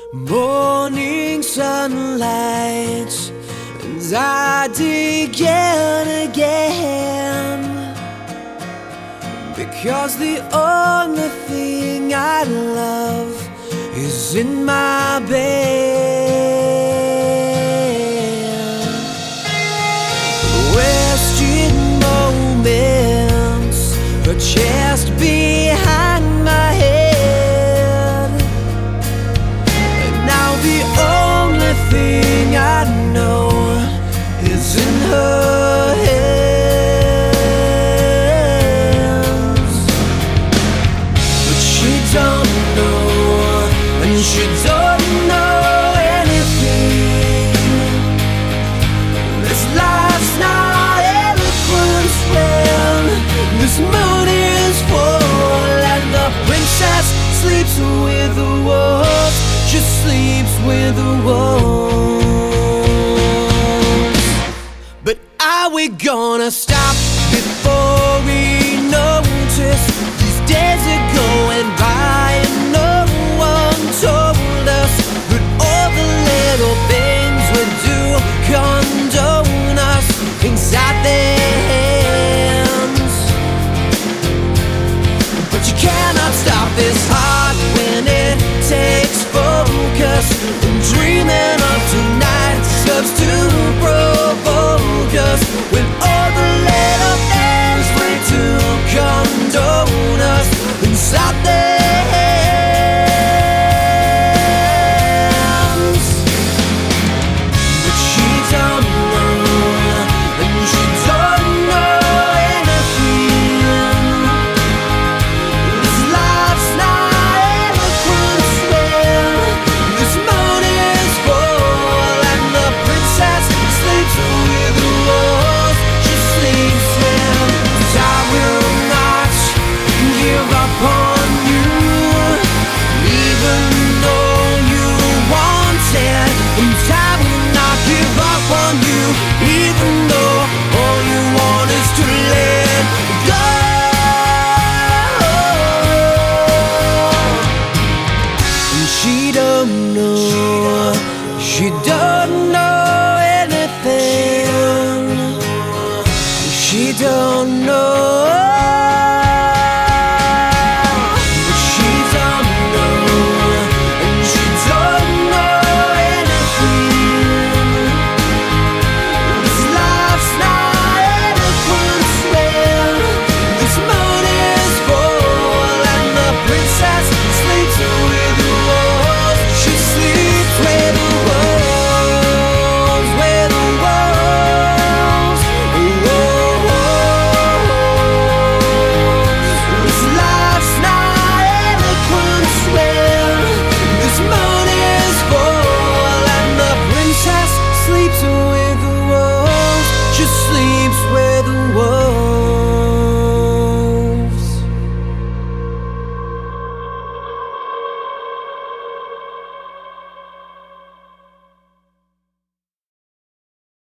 Morning sunlight, and I dig in again, because the only thing I love is in my bed. Wasting moments, her chest behind my head, and now the only thing I know is in her hands. But she don't know, and she don't know anything. This life's not eloquence when this moon is full, and the princess sleeps with the wolves. She sleeps with the wolves. But are we gonna stop before